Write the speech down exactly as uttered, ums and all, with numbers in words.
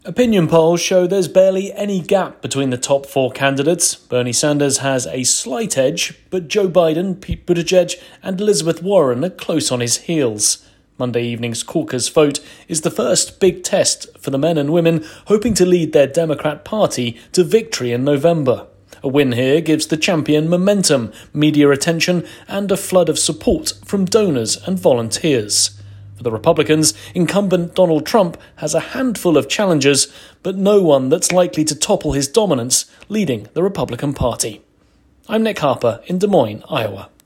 Opinion polls show there's barely any gap between the top four candidates. Bernie Sanders has a slight edge, but Joe Biden, Pete Buttigieg and Elizabeth Warren are close on his heels. Monday evening's caucus vote is the first big test for the men and women hoping to lead their Democrat Party to victory in November. A win here gives the champion momentum, media attention and a flood of support from donors and volunteers. For the Republicans, incumbent Donald Trump has a handful of challengers, but no one that's likely to topple his dominance leading the Republican Party. I'm Nick Harper in Des Moines, Iowa.